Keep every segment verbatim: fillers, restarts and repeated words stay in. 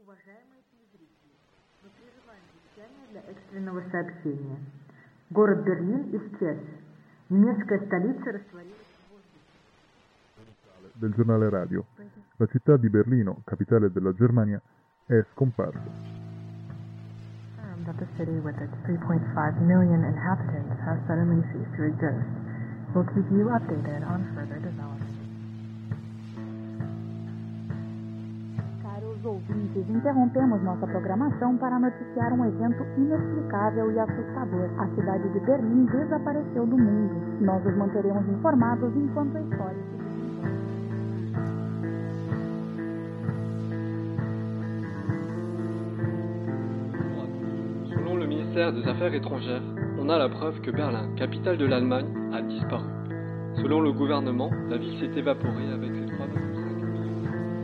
Уважаемые телезрители, мы прерываем вещание для экстренного сообщения. Город Берлин исчез. Немецкая столица растворилась в воздухе. Del giornale radio. La città di Berlino, capitale della Germania, è scomparsa. That the city with its three point five million inhabitants has suddenly ceased to exist. We'll keep you updated on further developments. Caros ouvintes, interrompemos nossa programação para noticiar um evento inexplicável e assustador. A cidade de Berlim desapareceu do mundo. Nós os manteremos informados enquanto a história se desenvolve. Selon le ministère des Affaires étrangères, on a la preuve que Berlin, capitale de l'Allemagne, a disparu. Selon le gouvernement, la ville s'est évaporée avec ses trois virgule cinq millions.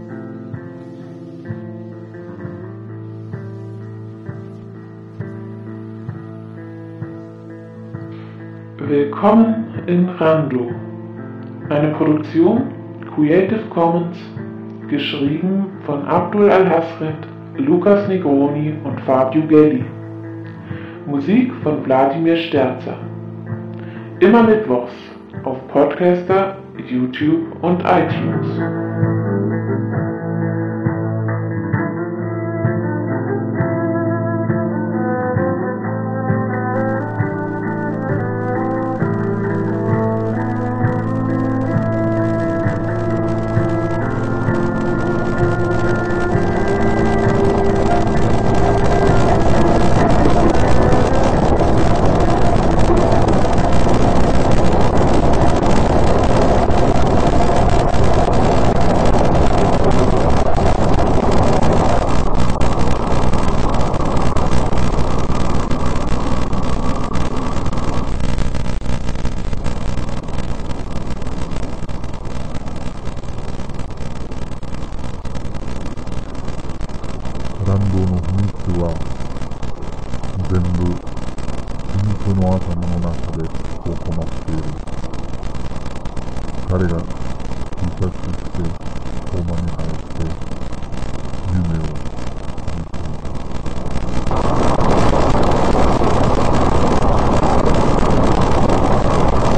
Willkommen in Rando, eine Produktion Creative Commons, geschrieben von Abdul Al-Hasred, Lukas Negroni und Fabio Gelli. Musik von Wladimir Sterzer. Immer mittwochs auf Podcaster, YouTube und iTunes. ランドの秘密は全部皮肉の頭の中でこうこまっている。彼が自殺してコーマに入って